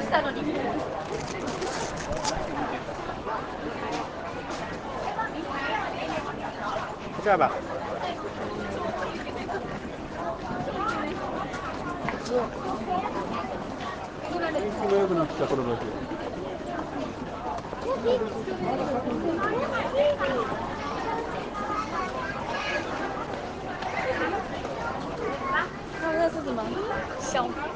这样吧。天気が良くなってきた頃だけ。 他们那是什么？小